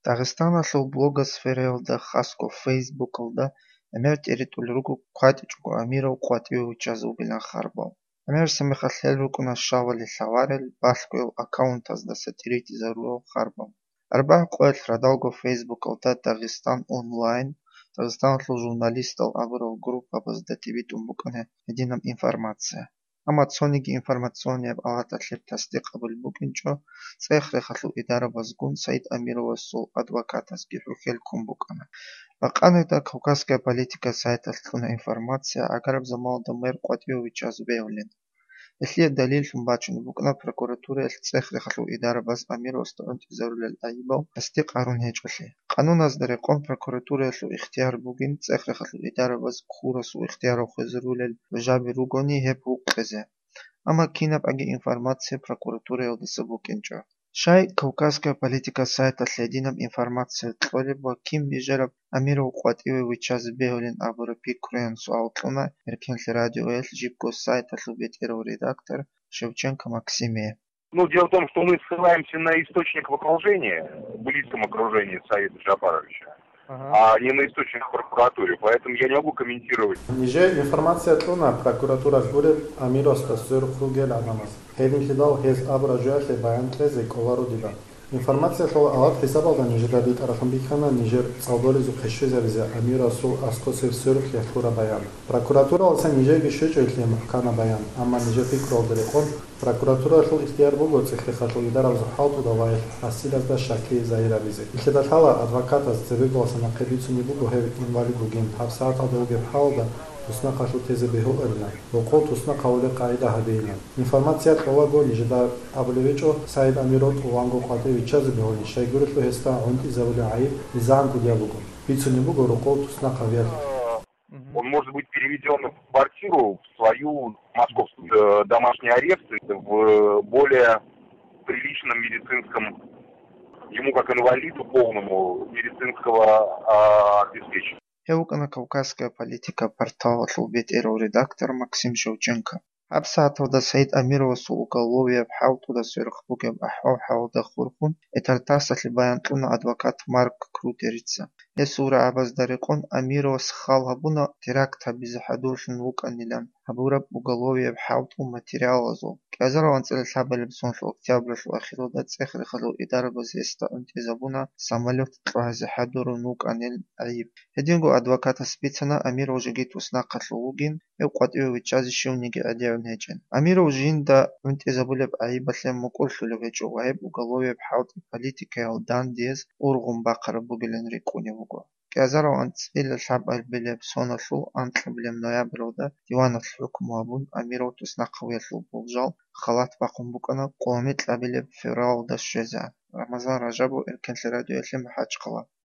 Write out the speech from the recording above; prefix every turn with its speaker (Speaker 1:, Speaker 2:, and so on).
Speaker 1: Дагъистаналъ блогосфераелда хаско Фейсбукалда амер территориялрукӏу хъуатӏыкӏӏу амирау къуатӏиу уичӏвазубилан харбал. Амер самихалъхьелрукӏуна шавали лъагъарел бальквел аккаунтазда сатиризирувал харбал. Арбагь къвель радалго Фейсбукалда Дагъистан онлайн Дагъистаналъ журналистал абырал группабызда тибитӏун букӏыни эдинам информация. Ама цониги информационнияб алгъаталъеб тасдикьабыл букӏинчӏо цӏехрихалъу идарабаз гун Саид Амировасул адвокатазги хӏухьелквун букӏына. Бакъанайда Кавказская политика сайталътӏуна информация агарабзамалда мер къуатӏиу уичӏвазбевлин. Ехьи далилхӏун бачун букӏына прокуратураялъ цӏехрихалъу идарабаз Амировста ӏунтӏизарулел айбал тасдикьарун хӏечӏвахьи. Къануназда рекъон прокуратураялъу ихтияр бугин цӏехрихалъу идарабаз хурасу ихтиярахвезырулел бжаби ругони хӏеб укъезе. Ама кинаб аги информация прокуратураялда сабукӏинчӏо. Шай Кавказская политика сайталъ эдинам информация тлъолиб ким бижараб Амиров къуатӏиуи уичӏвазбевлин абыру пикруян суалтӏуна Эркинли радиоэлъ жибго сайталъу бетӏеров редактор Шевченко Максиме.
Speaker 2: Дело в том, что мы ссылаемся на источник в окружении, в близком окружении Саида Джапаровича, а не на источник в прокуратуре, поэтому я не могу комментировать.
Speaker 3: Ниже информация труна прокуратура сборит Амировста сырхругел адамас. Хейвин дал хез абражуяхе баянтлезе коварудиба. Информация шел алат хисабалда Нижер дит арахамбихана Нижер цалдолизу хешвезавизе Амира сул аскосев сырх яхура баян. Прокуратура алса Нижер гишечетлем кана баян, амма Нижер фикрол дерекон прокуратура шел ихтияр буго цехрихашу идарав зухалту давай асилаз да шаки заиравизе. Ихедатала адвоката зевигласа на кредицу не буго хев инвалиду ген хавсаата долге халда тусна кашу тезе беху эрна. Локо тусна кауле каида хабейна. Информация толаго Нижер Аблевичо Саид Амирот уванго қате вичази бехони шайгуру хеста онти завули айб низан кудябуго. Пицу не буго локо тусна кавер.
Speaker 2: Он может быть переведен в квартиру, в свою московскую домашний арест, в более приличном медицинском, ему как инвалиду полному медицинского обеспечения.
Speaker 1: Хеукана Кавказская политика портала бетӏеров редактор Максим Шевченко. Абсаатвда Саид Амировасу уголовье бхӏалтӏуда сырхбугеб ахӏвахӏвалда хурхун этартасалъи баянтлӏуна адвокат Марк Крутерица. Эсура абаздарекъон Амировас халабуна теракт хӏабизахӏадурлын вукӏанилан хӏабураб уголовье бхӏалтӏу материалазул. Кӏьазарал анцӏралъабалеб сонлъу октябрьлъу ахьилда цӏехрихалу идарабаз еста ӏунтӏизабуна самолет тлӏугӏазихӏадурун вукӏанил айб. Эдинго адвоката спицана Амиров жеги туснакъалъу вугин къуатӏиуи уичӏвазищевниги адегӏун хӏечӏен. Амиров жиинда ӏунтӏизабулеб айбалъем мукӏуллъулев хӏечӏу айб уголовье бхӏалтӏи политикаял дан диэс ургъун бахъара бугилан рикӏуни буго. Кӏьазарал анцӏралъабалеб сонлъу антлъаблем ноябрьлда диваналъ хӏукмуабун Амиров туснакъауиялъу болжал халат бахъун букӏына къоми тлъабилеб февралда швеза. Рамазан Ражабов, Эркинли радиоэлъи Махачкала.